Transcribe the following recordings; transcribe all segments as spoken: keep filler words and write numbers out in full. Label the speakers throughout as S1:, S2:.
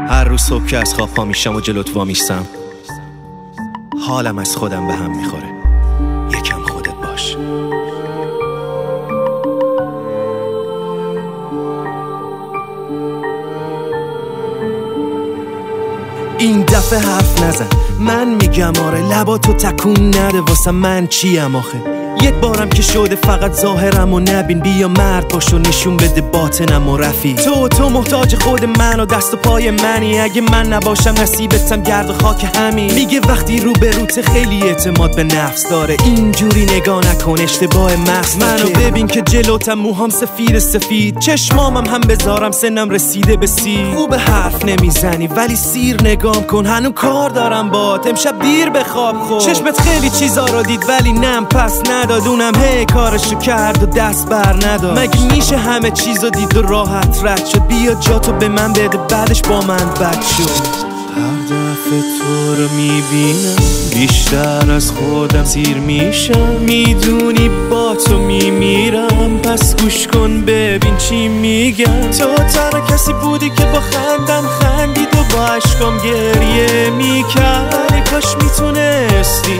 S1: هر روز صبح که از خواب پا میشم و جلوت وا میستم، حالم از خودم به هم میخوره. یکم خودت باش. این دفعه حرف نزن، من میگم آره، لباتو تکون نده، واسه من چیم آخه؟ یک بارم که شده فقط ظاهرم و نبین، بیا مرد باش و نشون بده باطنم و رفی. تو تو محتاج خود من و دست و پای منی، اگه من نباشم نصیبتم گرد و خاک همین. میگه وقتی رو به روت خیلی اعتماد به نفس داره، اینجوری نگاه نکن اشتباه محض. منو ببین که جلوتم موهام سفید سفید، چشمامم هم بذارم سنم رسیده به سی. خوب حرف نمیزنی ولی سیر نگام کن، هنوز کار دارم باهات، امشب دیر بخواب. خود چشمت خیلی چیزا رو دید ولی نم پس ندادونم، هی کارشو کرد و دست بر نداد. مگه میشه همه چیزو دید و راحت رد شد؟ بیا جاتو به من بده بعدش با من بد شد. هر دفعه تو رو میبینم بیشتر از خودم سیر میشم، میدونی با تو میمیرم، پس گوش کن ببین چی میگم. تو تنها کسی بودی که با خندم خندید و با عشقام گریه میکرد. کاش میتونستی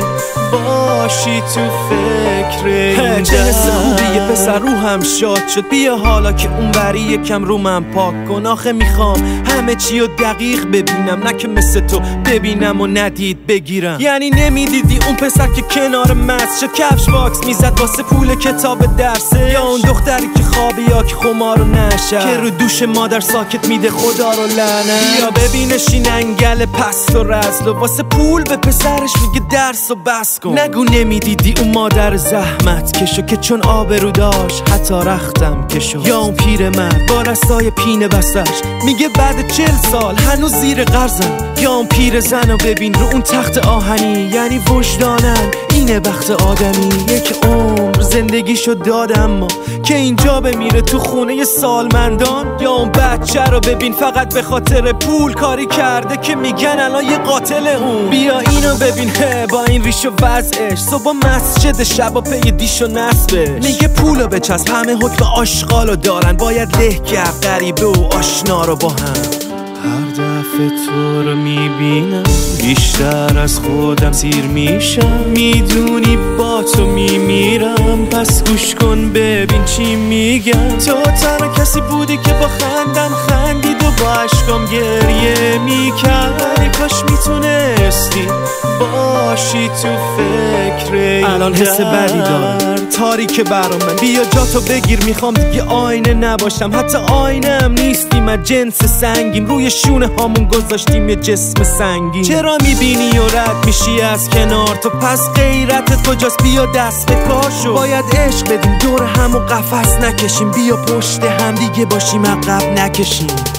S1: باشی تو فکر این جنس خوبه یه پسر روحم شاد شد. بیا حالا که اون بری یکم رو من پاک کن. آخه میخوام همه چی رو دقیق ببینم، نه که مثل تو ببینم و ندید بگیرم. یعنی نمیدیدی اون پسر که کنار مست شد کفش باکس میزد واسه پول کتاب درسه، یا اون دختری که خوابی یا که خمارو نشه، که رو دوش مادر ساکت میده خدا رو لعنت. یا ببینش این انگل پست و رزل و واسه پول به پسرش میگه درس و بس کن. نگو نمیدیدی اون مادر زحمت کشو که چون آبرو داشت حتی رختم کشو. یا اون پیر مرد با رستای پینه بسش میگه بعد چل سال هنوز زیر قرضم. یا اون پیر زن رو ببین رو اون تخت آهنی، یعنی وجدانم اینه بخت آدمی. یک عمر زندگیشو دادم ما که اینجا بمیره تو خونه سالمندان. یا اون بچه رو ببین فقط به خاطر پول کاری کرده که میگن الان یه قاتل اون. بیا اینو ببین با این ریش و وضعش، صبح مسجد شب و پی دیش و نصبش. میگه پولو بچسب همه حکم آشغالو دارن، باید له کرد غریبه و آشنا رو با هم. هر دفعه تو رو میبینم بیشتر از خودم سیر میشم، میدونی با تو میمیرم، پس گوش کن ببین چی میگم. تو تنها کسی بودی که با خندم خندید و با عشقام گریه میکرد. کاش میتونستی باشی تو فکر الان حس بدی دارم تاریکه برام من. بیا جاتو بگیر میخوام دیگه آینه نباشم، حتی آینه هم نیستیم، از جنس سنگیم، روی شونه هامون گذاشتیم یه جسم سنگین. چرا میبینی و رد میشی از کنار تو؟ پس غیرتت کجاست؟ بیا دست به کار شو. باید عشق بدیم دور هم و قفس نکشیم، بیا پشت هم دیگه باشیم عقب نکشیم.